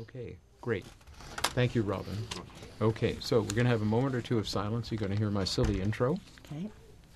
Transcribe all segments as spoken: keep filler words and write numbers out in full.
Okay, great. Thank you, Robin. Okay, so we're going to have a moment or two of silence. You're going to hear my silly intro. Okay.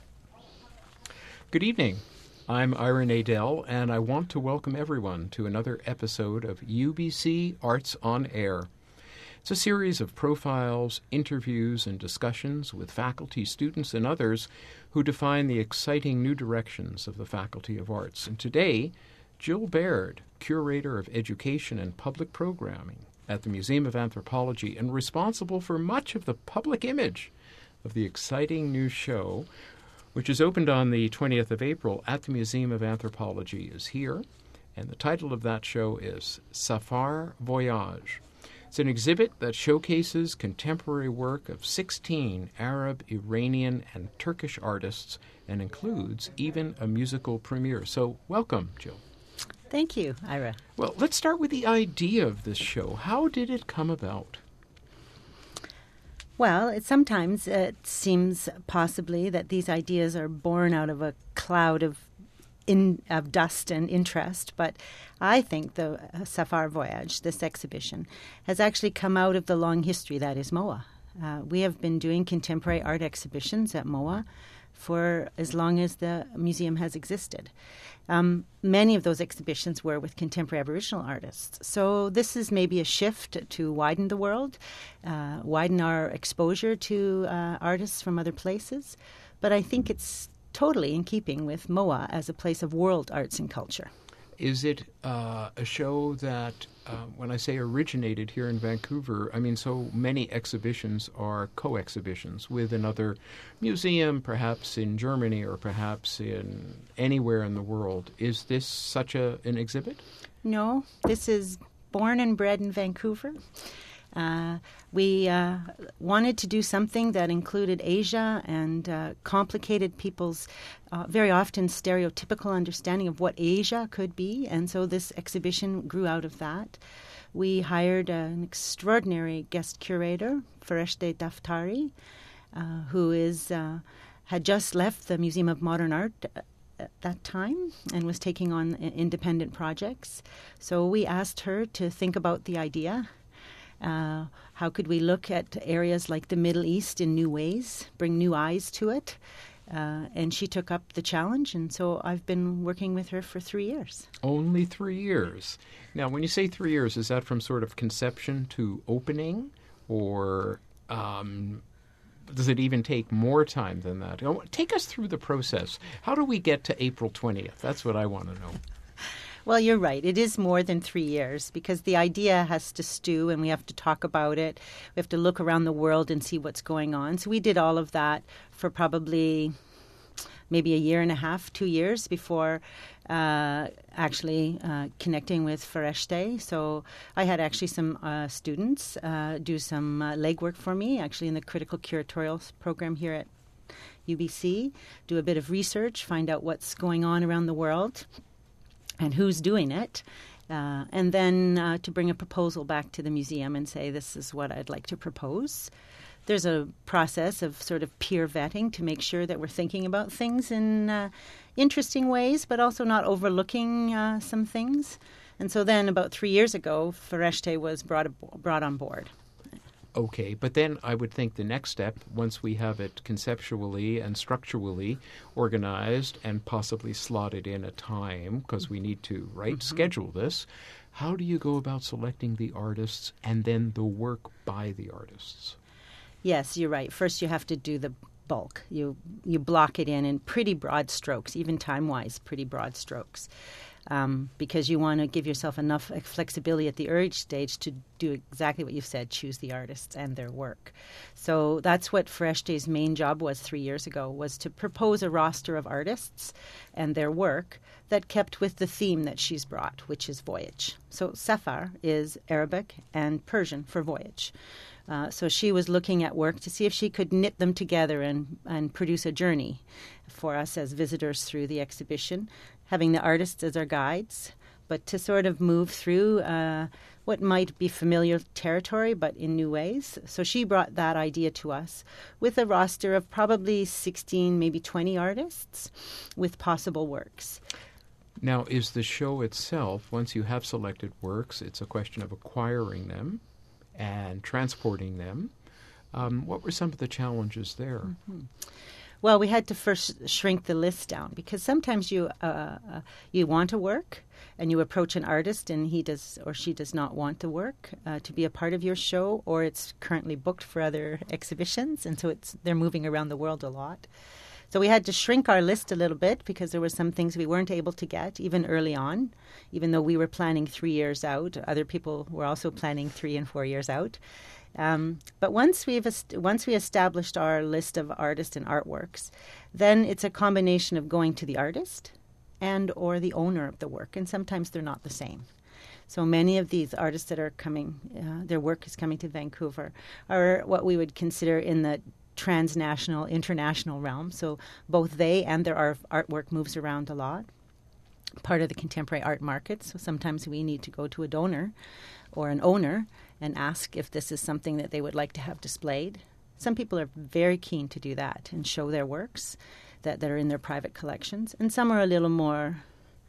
Good evening. I'm Ira Nadell, and I want to welcome everyone to another episode of U B C Arts on Air. It's a series of profiles, interviews, and discussions with faculty, students, and others who define the exciting new directions of the Faculty of Arts. And today, Jill Baird, Curator of Education and Public Programming at the Museum of Anthropology and responsible for much of the public image of the exciting new show, which is opened on the twentieth of April at the Museum of Anthropology, is here. And the title of that show is Safar Voyage. It's an exhibit that showcases contemporary work of sixteen Arab, Iranian, and Turkish artists and includes even a musical premiere. So welcome, Jill. Thank you, Ira. Well, let's start with the idea of this show. How did it come about? Well, it, sometimes it seems possibly that these ideas are born out of a cloud of in of dust and interest, but I think the uh, Safar Voyage, this exhibition, has actually come out of the long history that is M O A. Uh, we have been doing contemporary art exhibitions at M O A for as long as the museum has existed. Um, many of those exhibitions were with contemporary Aboriginal artists. So this is maybe a shift to widen the world, uh, widen our exposure to uh, artists from other places. But I think it's totally in keeping with M O A as a place of world arts and culture. Is it uh, a show that, uh, when I say originated here in Vancouver, I mean so many exhibitions are co-exhibitions with another museum, perhaps in Germany or perhaps in anywhere in the world. Is this such a, an exhibit? No, this is born and bred in Vancouver. Uh, we uh, wanted to do something that included Asia and uh, complicated people's uh, very often stereotypical understanding of what Asia could be, and so this exhibition grew out of that. We hired uh, an extraordinary guest curator, Fereshteh Daftari, uh, who is uh, had just left the Museum of Modern Art at that time and was taking on independent projects. So we asked her to think about the idea. Uh, how could we look at areas like the Middle East in new ways, bring new eyes to it? Uh, and she took up the challenge, and so I've been working with her for three years. Only three years. Now, when you say three years, is that from sort of conception to opening, or um, does it even take more time than that? Take us through the process. How do we get to April twentieth? That's what I want to know. Well, you're right. It is more than three years because the idea has to stew and we have to talk about it. We have to look around the world and see what's going on. So we did all of that for probably maybe a year and a half, two years before uh, actually uh, connecting with Fereshteh. So I had actually some uh, students uh, do some uh, legwork for me, actually in the critical curatorial program here at U B C, do a bit of research, find out what's going on around the world and who's doing it, uh, and then uh, to bring a proposal back to the museum and say, this is what I'd like to propose. There's a process of sort of peer vetting to make sure that we're thinking about things in uh, interesting ways, but also not overlooking uh, some things. And so then about three years ago, Fereshteh was brought, ab- brought on board. Okay, but then I would think the next step, once we have it conceptually and structurally organized and possibly slotted in a time, because we need to, right, mm-hmm. schedule this, how do you go about selecting the artists and then the work by the artists? Yes, you're right. First you have to do the bulk. You you block it in in pretty broad strokes, even time-wise, pretty broad strokes. Um, because you want to give yourself enough flexibility at the early stage to do exactly what you've said, choose the artists and their work. So that's what Fereshteh's main job was three years ago, was to propose a roster of artists and their work that kept with the theme that she's brought, which is voyage. So Safar is Arabic and Persian for voyage. Uh, so she was looking at work to see if she could knit them together and, and produce a journey for us as visitors through the exhibition, having the artists as our guides, but to sort of move through uh, what might be familiar territory, but in new ways. So she brought that idea to us with a roster of probably sixteen, maybe twenty artists with possible works. Now, is the show itself, once you have selected works, it's a question of acquiring them and transporting them. Um, what were some of the challenges there? Mm-hmm. Well, we had to first shrink the list down because sometimes you uh, uh, you want to work and you approach an artist and he does or she does not want to work uh, to be a part of your show, or it's currently booked for other exhibitions, and so it's they're moving around the world a lot. So we had to shrink our list a little bit because there were some things we weren't able to get even early on, even though we were planning three years out. Other people were also planning three and four years out. Um, but once we've est- once we established our list of artists and artworks, then it's a combination of going to the artist and or the owner of the work, and sometimes they're not the same. So many of these artists that are coming, uh, their work is coming to Vancouver, are what we would consider in the transnational, international realm. So both they and their art- artwork moves around a lot. Part of the contemporary art market. So sometimes we need to go to a donor or an owner and ask if this is something that they would like to have displayed. Some people are very keen to do that and show their works that, that are in their private collections. And some are a little more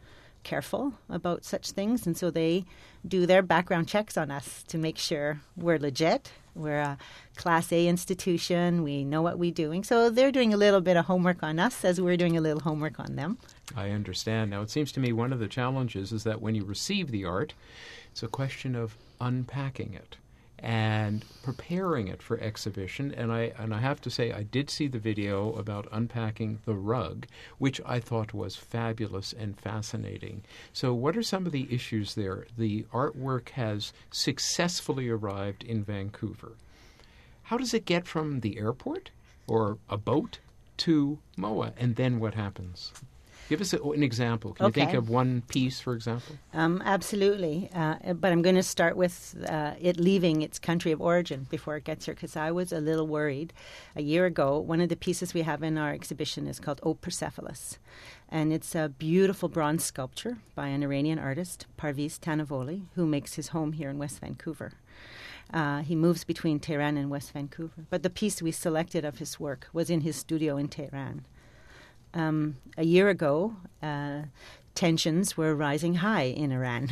careful about such things. And so they do their background checks on us to make sure we're legit. We're a Class A institution. We know what we're doing. So they're doing a little bit of homework on us as we're doing a little homework on them. I understand. Now, it seems to me one of the challenges is that when you receive the art, it's a question of unpacking it and preparing it for exhibition. And I and I have to say, I did see the video about unpacking the rug, which I thought was fabulous and fascinating. So what are some of the issues there? The artwork has successfully arrived in Vancouver. How does it get from the airport or a boat to M O A? And then what happens? Give us a, an example. Can okay. you think of one piece, for example? Um, absolutely. Uh, but I'm going to start with uh, it leaving its country of origin before it gets here, because I was a little worried. A year ago, one of the pieces we have in our exhibition is called O Persepolis. And it's a beautiful bronze sculpture by an Iranian artist, Parviz Tanavoli, who makes his home here in West Vancouver. Uh, he moves between Tehran and West Vancouver. But the piece we selected of his work was in his studio in Tehran. Um, a year ago, uh, tensions were rising high in Iran.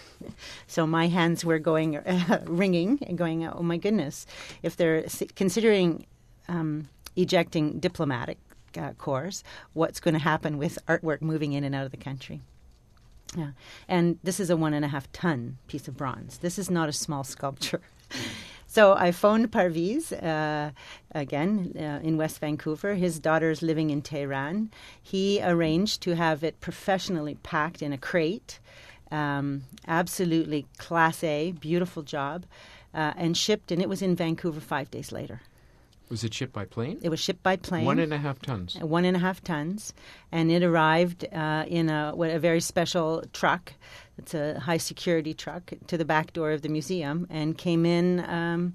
So my hands were going, uh, ringing and going, oh my goodness, if they're considering um, ejecting diplomatic uh, corps, what's going to happen with artwork moving in and out of the country? Yeah. And this is a one and a half ton piece of bronze. This is not a small sculpture. So I phoned Parviz, uh, again, uh, in West Vancouver. His daughter's living in Tehran. He arranged to have it professionally packed in a crate, um, absolutely Class A, beautiful job, uh, and shipped, and it was in Vancouver five days later. Was it shipped by plane? It was shipped by plane. One and a half tons. One and a half tons. And it arrived uh, in a, what, a very special truck. It's a high-security truck to the back door of the museum and came in um,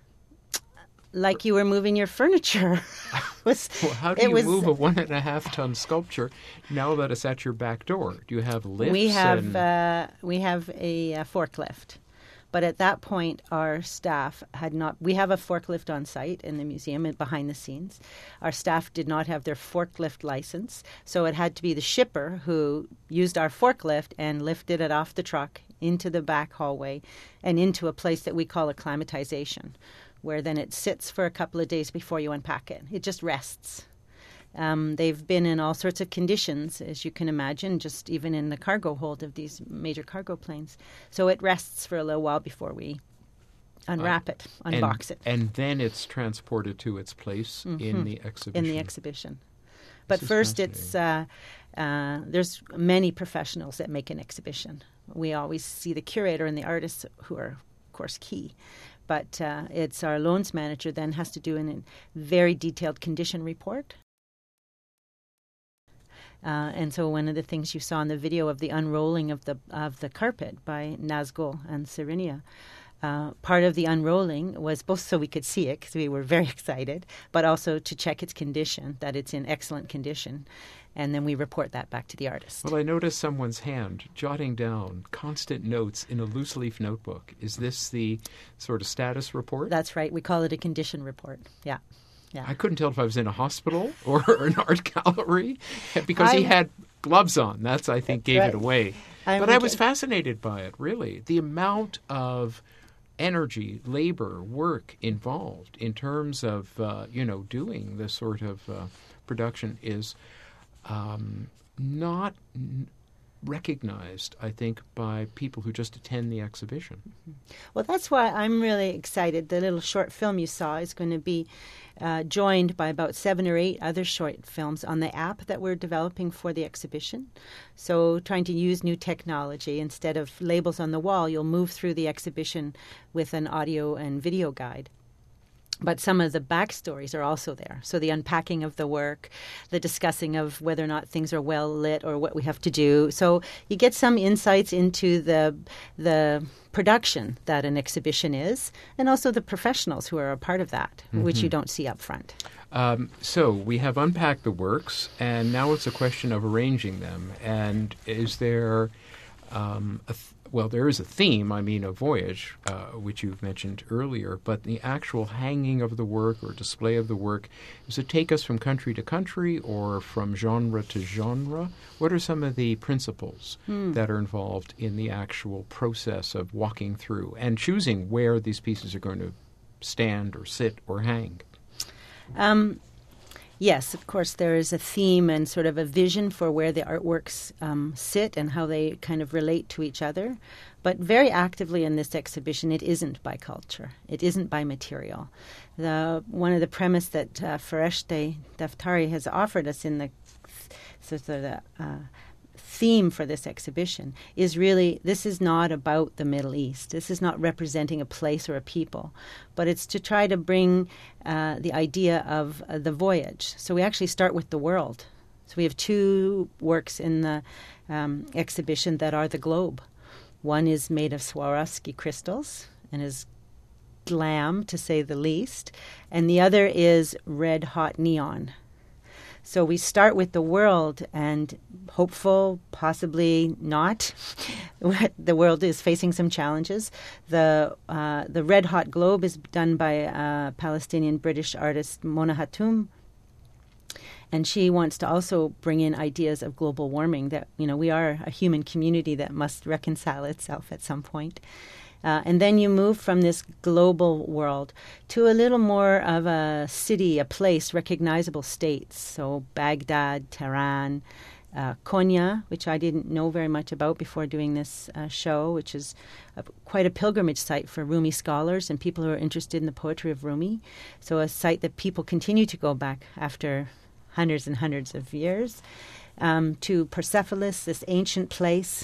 like you were moving your furniture. was, well, how do it you was, move a one and a half ton sculpture now that it's at your back door? Do you have lifts? We have, and... uh, we have a, a forklift. But at that point, our staff had not... We have a forklift on site in the museum and behind the scenes. Our staff did not have their forklift license, so it had to be the shipper who used our forklift and lifted it off the truck into the back hallway and into a place that we call acclimatization, where then it sits for a couple of days before you unpack it. It just rests. Um, they've been in all sorts of conditions, as you can imagine, just even in the cargo hold of these major cargo planes. So it rests for a little while before we unwrap uh, it, unbox and, it. And then it's transported to its place mm-hmm. in the exhibition. In the exhibition. But first it's, uh, uh, there's many professionals that make an exhibition. We always see the curator and the artists who are, of course, key. But uh, it's our loans manager then has to do an, a very detailed condition report. Uh, and so one of the things you saw in the video of the unrolling of the of the carpet by Nazgul and Serinia, uh, part of the unrolling was both so we could see it, because we were very excited, but also to check its condition, that it's in excellent condition. And then we report that back to the artist. Well, I noticed someone's hand jotting down constant notes in a loose leaf notebook. Is this the sort of status report? That's right. We call it a condition report. Yeah. Yeah. I couldn't tell if I was in a hospital or an art gallery because I, he had gloves on. That's, I think, That's gave right. it away. I'm But I was thinking- fascinated by it, really. The amount of energy, labor, work involved in terms of, uh, you know, doing this sort of uh, production is um, not n- recognized, I think, by people who just attend the exhibition. Well, that's why I'm really excited. The little short film you saw is going to be uh, joined by about seven or eight other short films on the app that we're developing for the exhibition. So trying to use new technology. Instead of labels on the wall, you'll move through the exhibition with an audio and video guide. But some of the backstories are also there. So the unpacking of the work, the discussing of whether or not things are well lit or what we have to do. So you get some insights into the the production that an exhibition is, and also the professionals who are a part of that, mm-hmm. which you don't see up front. Um, so we have unpacked the works, and now it's a question of arranging them. And is there um, a th- Well, there is a theme, I mean, a voyage, uh, which you've mentioned earlier, but the actual hanging of the work or display of the work, does it take us from country to country or from genre to genre? What are some of the principles mm. that are involved in the actual process of walking through and choosing where these pieces are going to stand or sit or hang? Um Yes, of course, there is a theme and sort of a vision for where the artworks um, sit and how they kind of relate to each other. But very actively in this exhibition, it isn't by culture. It isn't by material. The one of the premise that uh, Fereshteh Daftari has offered us in the sort of the uh, theme for this exhibition is really, this is not about the Middle East. This is not representing a place or a people, but it's to try to bring uh, the idea of uh, the voyage. So we actually start with the world. So we have two works in the um, exhibition that are the globe. One is made of Swarovski crystals and is glam, to say the least, and the other is red-hot neon. So we start with the world, and hopeful, possibly not. The world is facing some challenges. The uh, the Red Hot Globe is done by uh, Palestinian-British artist Mona Hatoum, and she wants to also bring in ideas of global warming, that, you know, we are a human community that must reconcile itself at some point. Uh, and then you move from this global world to a little more of a city, a place, recognizable states. So Baghdad, Tehran, uh, Konya, which I didn't know very much about before doing this uh, show, which is a, quite a pilgrimage site for Rumi scholars and people who are interested in the poetry of Rumi. So a site that people continue to go back after hundreds and hundreds of years. Um, to Persepolis, this ancient place.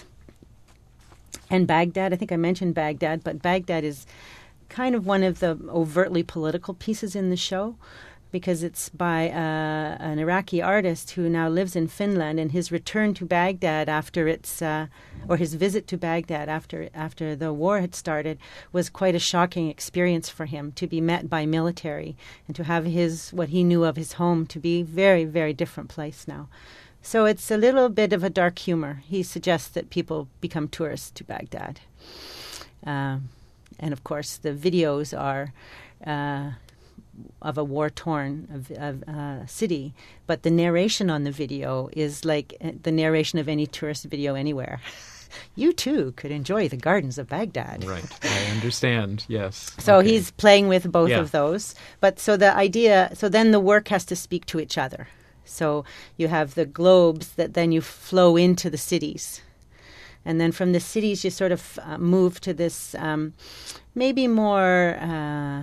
And Baghdad, I think I mentioned Baghdad, but Baghdad is kind of one of the overtly political pieces in the show, because it's by uh, an Iraqi artist who now lives in Finland, and his return to Baghdad after its, uh, or his visit to Baghdad after after the war had started, was quite a shocking experience for him, to be met by military and to have his, what he knew of his home, to be very, very different place now. So it's a little bit of a dark humor. He suggests that people become tourists to Baghdad. Um, and, of course, the videos are uh, of a war-torn of, of, uh, city, but the narration on the video is like uh, the narration of any tourist video anywhere. You, too, could enjoy the gardens of Baghdad. Right. I understand, yes. So okay. he's playing with both yeah. of those. But so the idea, so then the work has to speak to each other. So you have the globes that then you flow into the cities. And then from the cities, you sort of uh, move to this um, maybe more uh,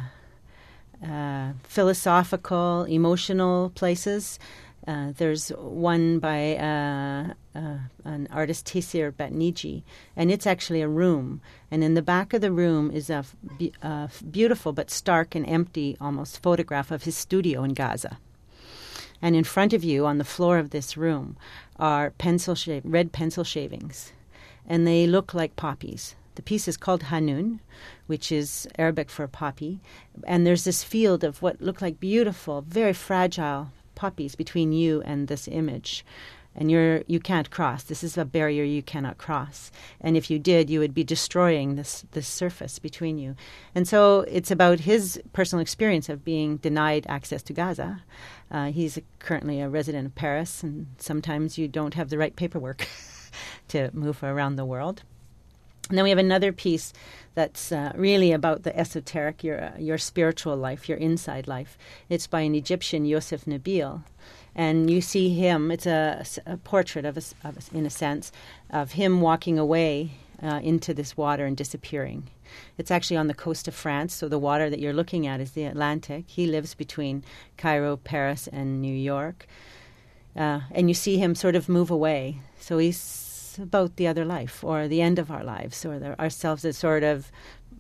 uh, philosophical, emotional places. Uh, there's one by uh, uh, an artist, Taysir Batniji, and it's actually a room. And in the back of the room is a, f- be- a f- beautiful but stark and empty almost photograph of his studio in Gaza. And in front of you, on the floor of this room, are pencil shav- red pencil shavings, and they look like poppies. The piece is called Hanun, which is Arabic for poppy, and there's this field of what look like beautiful, very fragile poppies between you and this image. and you're you can't cross. This is a barrier you cannot cross. And if you did, you would be destroying this this surface between you. And so it's about his personal experience of being denied access to Gaza. Uh, he's a, currently a resident of Paris, and sometimes you don't have the right paperwork to move around the world. And then we have another piece that's uh, really about the esoteric, your uh, your spiritual life, your inside life. It's by an Egyptian, Yosef Nabil. And you see him, it's a, a portrait, of, a, of a, in a sense, of him walking away uh, into this water and disappearing. It's actually on the coast of France, so the water that you're looking at is the Atlantic. He lives between Cairo, Paris, and New York. Uh, and you see him sort of move away. So he's about the other life, or the end of our lives, or the, ourselves as sort of,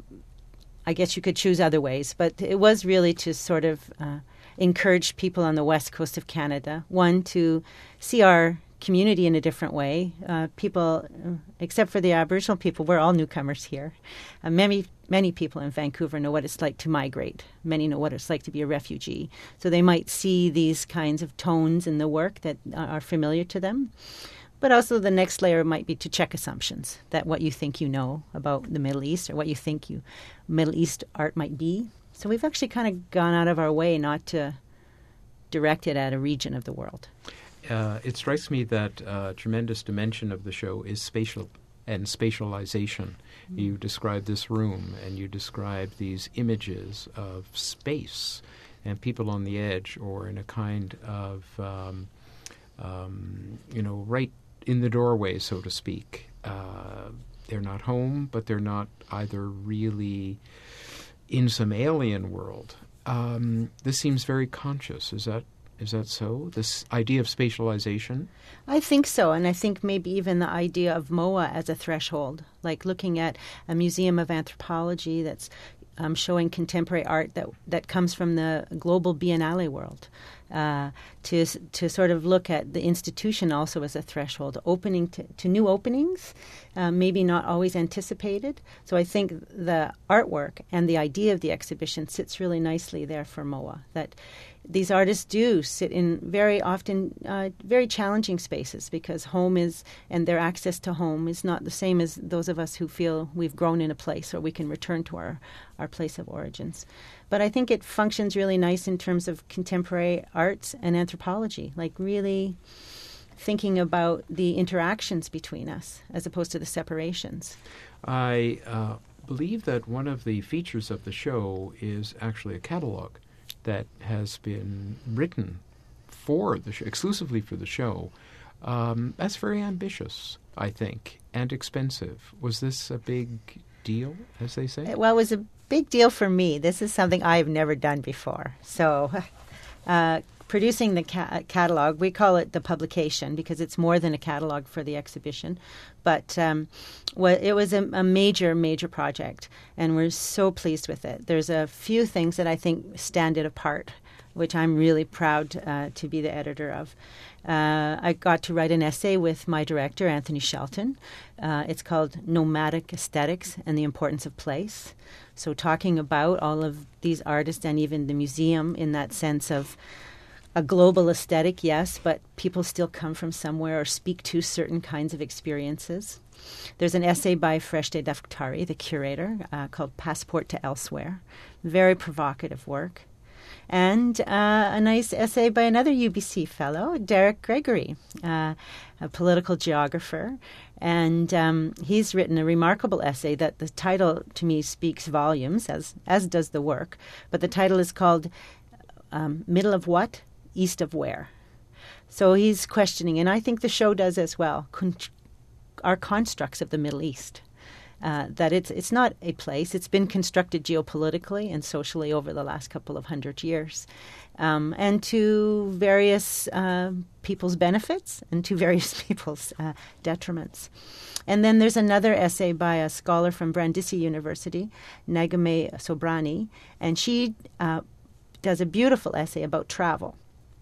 I guess you could choose other ways, but it was really to sort of uh, encourage people on the west coast of Canada, one, to see our community in a different way. Uh, people, uh, except for the Aboriginal people, we're all newcomers here. Uh, many many people in Vancouver know what it's like to migrate. Many know what it's like to be a refugee. So they might see these kinds of tones in the work that uh, are familiar to them. But also the next layer might be to check assumptions, that what you think you know about the Middle East, or what you think you Middle East art might be. So we've actually kind of gone out of our way not to direct it at a region of the world. Uh, it strikes me that a uh, tremendous dimension of the show is spatial and spatialization. Mm-hmm. You describe this room, and you describe these images of space and people on the edge, or in a kind of, um, um, you know, right in the doorway, so to speak. Uh, they're not home, but they're not either really in some alien world. Um, this seems very conscious. Is that is that so? This idea of spatialization? I think so, and I think maybe even the idea of M O A as a threshold, like looking at a museum of anthropology that's um, showing contemporary art that that comes from the global Biennale world. Uh, to to sort of look at the institution also as a threshold, opening to, to new openings, uh, maybe not always anticipated. So I think the artwork and the idea of the exhibition sits really nicely there for M O A, that these artists do sit in very often uh, very challenging spaces, because home is, and their access to home is not the same as those of us who feel we've grown in a place or we can return to our, our place of origins. But I think it functions really nice in terms of contemporary arts and anthropology, like really thinking about the interactions between us as opposed to the separations. I uh, believe that one of the features of the show is actually a catalog that has been written for the show, exclusively for the show. Um, that's very ambitious, I think, and expensive. Was this a big deal, as they say? Well, it was a big deal for me. This is something I've never done before. So uh, producing the ca- catalog, we call it the publication because it's more than a catalog for the exhibition. But um, well, it was a, a major, major project, and we're so pleased with it. There's a few things that I think stand it apart, which I'm really proud uh, to be the editor of. Uh, I got to write an essay with my director, Anthony Shelton. Uh, it's called Nomadic Aesthetics and the Importance of Place. So talking about all of these artists and even the museum in that sense of a global aesthetic, yes, but people still come from somewhere or speak to certain kinds of experiences. There's an essay by Freshte Daftari, the curator, uh, called Passport to Elsewhere. Very provocative work. And uh, a nice essay by another U B C fellow, Derek Gregory, uh, a political geographer. And um, he's written a remarkable essay that the title to me speaks volumes, as, as does the work. But the title is called um, Middle of What? East of Where? So he's questioning, and I think the show does as well, con- our constructs of the Middle East. Uh, that it's it's not a place. It's been constructed geopolitically and socially over the last couple of hundred years, um, and to various uh, people's benefits and to various people's uh, detriments. And then there's another essay by a scholar from Brindisi University, Nagame Sobrani, and she uh, does a beautiful essay about travel.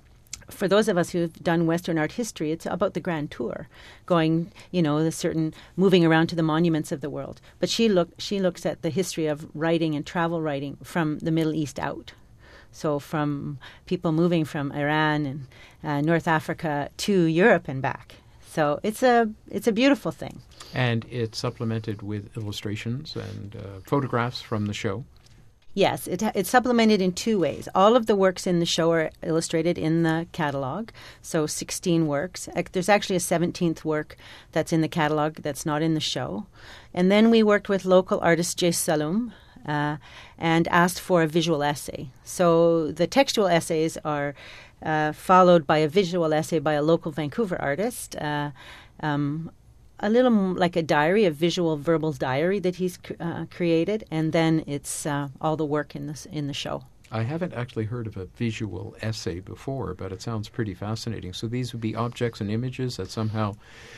For those of us who've done Western art history, it's about the Grand Tour, going, you know, the certain moving around to the monuments of the world. But she look she looks at the history of writing and travel writing from the Middle East out. So from people moving from Iran and uh, North Africa to Europe and back. So it's a it's a beautiful thing. And it's supplemented with illustrations and uh, photographs from the show. Yes, it, it's supplemented in two ways. All of the works in the show are illustrated in the catalog, so sixteen works. There's actually a seventeenth work that's in the catalog that's not in the show. And then we worked with local artist Jay Saloom uh, and asked for a visual essay. So the textual essays are uh, followed by a visual essay by a local Vancouver artist, uh, um a little like a diary, a visual verbal diary that he's uh, created, and then it's uh, all the work in this in the show. I haven't actually heard of a visual essay before, but it sounds pretty fascinating. So these would be objects and images that somehow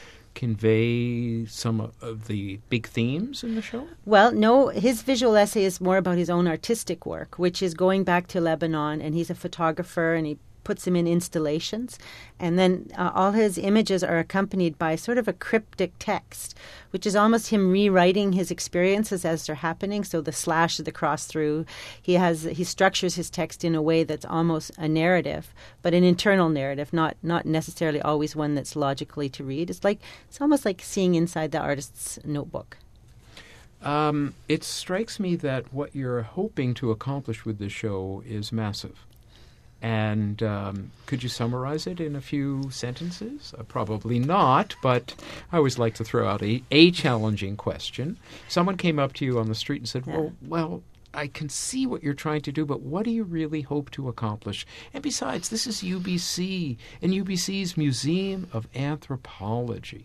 convey some of the big themes in the show? Well, no, his visual essay is more about his own artistic work, which is going back to Lebanon, and he's a photographer, and he puts them in installations, and then uh, all his images are accompanied by sort of a cryptic text, which is almost him rewriting his experiences as they're happening. So the slash, the cross through, he has he structures his text in a way that's almost a narrative, but an internal narrative, not not necessarily always one that's logically to read. It's like it's almost like seeing inside the artist's notebook. Um, it strikes me that what you're hoping to accomplish with this show is massive. And um, could you summarize it in a few sentences? Uh, probably not, but I always like to throw out a, a challenging question. Someone came up to you on the street and said, yeah. well, well, I can see what you're trying to do, but what do you really hope to accomplish? And besides, this is U B C and U B C's Museum of Anthropology.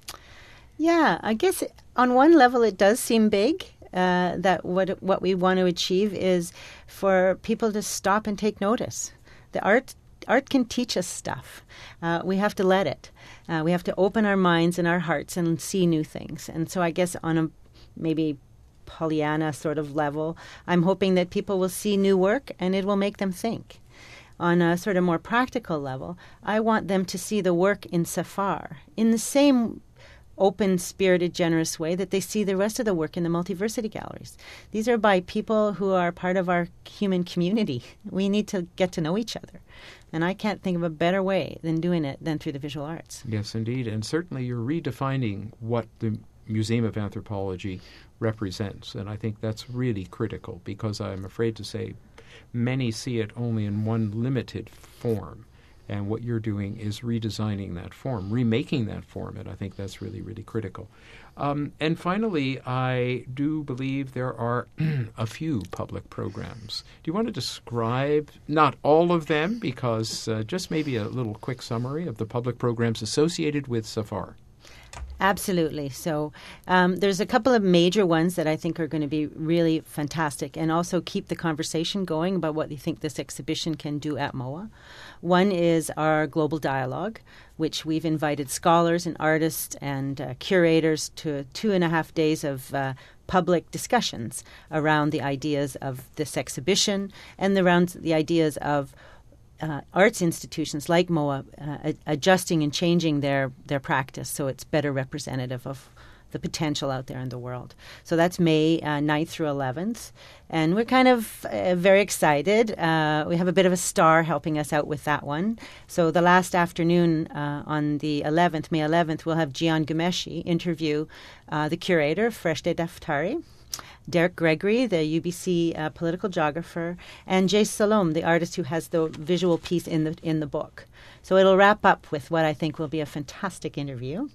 Yeah, I guess on one level it does seem big. Uh, that what what we want to achieve is for people to stop and take notice. The art art can teach us stuff. Uh, we have to let it. Uh, we have to open our minds and our hearts and see new things. And so I guess on a maybe Pollyanna sort of level, I'm hoping that people will see new work and it will make them think. On a sort of more practical level, I want them to see the work in Safar in the same open-spirited, generous way that they see the rest of the work in the Multiversity galleries. These are by people who are part of our human community. We need to get to know each other. And I can't think of a better way than doing it than through the visual arts. Yes, indeed. And certainly you're redefining what the Museum of Anthropology represents. And I think that's really critical because I'm afraid to say many see it only in one limited form. And what you're doing is redesigning that form, remaking that form, and I think that's really, really critical. Um, and finally, I do believe there are a few public programs. Do you want to describe, not all of them, because uh, just maybe a little quick summary of the public programs associated with Safar? Absolutely. So um, there's a couple of major ones that I think are going to be really fantastic and also keep the conversation going about what you think this exhibition can do at M O A. One is our Global Dialogue, which we've invited scholars and artists and uh, curators to two and a half days of uh, public discussions around the ideas of this exhibition and around the ideas of Uh, arts institutions like M O A uh, adjusting and changing their, their practice so it's better representative of the potential out there in the world. So that's May uh, ninth through eleventh. And we're kind of uh, very excited. Uh, we have a bit of a star helping us out with that one. So the last afternoon uh, on the eleventh, May eleventh, we'll have Gian Gumeshi interview uh, the curator, Freshde Daftari, Derek Gregory, the U B C uh, political geographer, and Jay Saloom, the artist who has the visual piece in the in the book. So it'll wrap up with what I think will be a fantastic interview.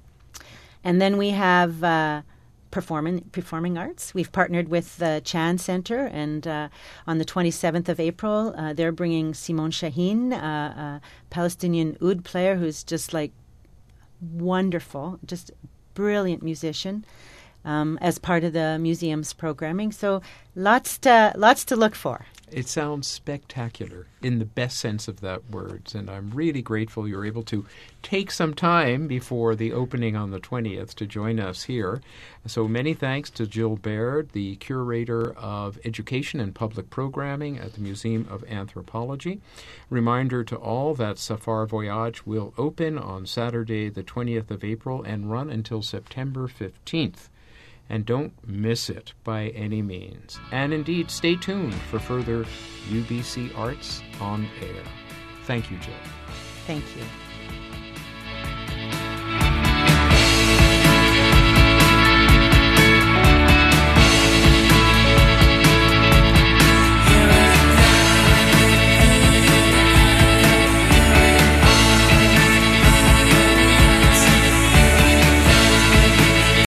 And then we have uh, performing performing arts. We've partnered with the Chan Center, and uh, on the twenty-seventh of April, uh, they're bringing Simone Shaheen, uh, a Palestinian oud player who's just like wonderful, just brilliant musician. Um, as part of the museum's programming. So lots to lots to look for. It sounds spectacular in the best sense of that word, and I'm really grateful you're able to take some time before the opening on the twentieth to join us here. So many thanks to Jill Baird, the Curator of Education and Public Programming at the Museum of Anthropology. Reminder to all that Safar Voyage will open on Saturday the twentieth of April and run until September fifteenth. And don't miss it by any means. And indeed, stay tuned for further U B C Arts on Air. Thank you, Jill. Thank you.